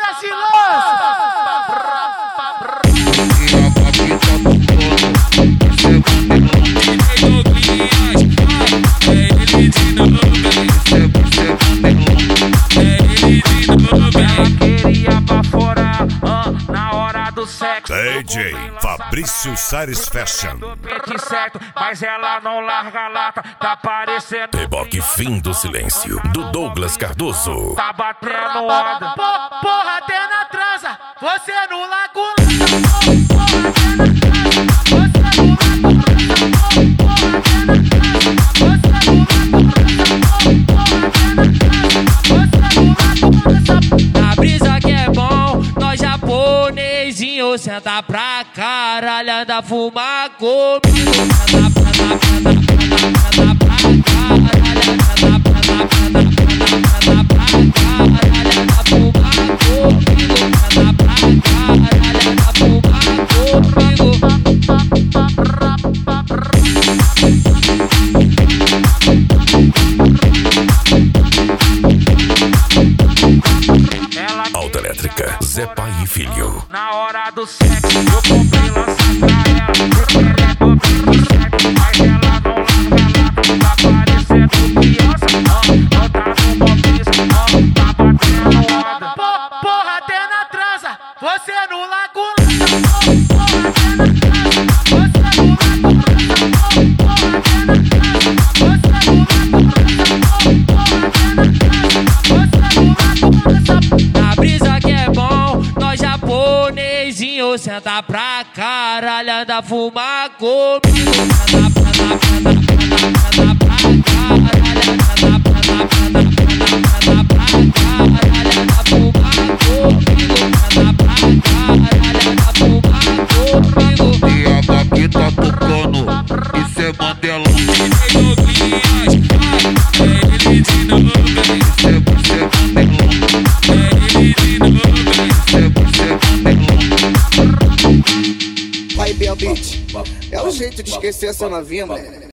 Solta esse lance! Queria pra fora, na hora do sexo. DJ Fabrício Sares Fashion. Certo, mas ela não larga a lata, tá parecendo. Reboque fim do silêncio, do Douglas Cardoso. Tá batendo onda. Porra, até na transa, você no lago. Na brisa que é bom, nós japonesinho senta pra caralho, anda fumar comigo. Senta pra caralho, anda pra caralho, anda fumar comigo. Senta pra caralho, anda fumar comigo. Autoelétrica, Zé Pai e Filho. Na hora do sexo, eu comprei lança pra ela. Ela é bobinha de sexo, mas ela não larga a lata. Tá parecendo criança, não tá no bobismo, tá batendo onda. Porra, até na transa, você no lago. Na brisa que é bom, nós japonesinho senta pra caralho, anda fumar comigo. Senta pra caralho, anda fumar comigo. Senta pra caralho, anda fumar comigo. E a daqui tá tocando, isso é Mandela. Vai, Bel Beat, é o jeito de esquecer essa novinha, mano.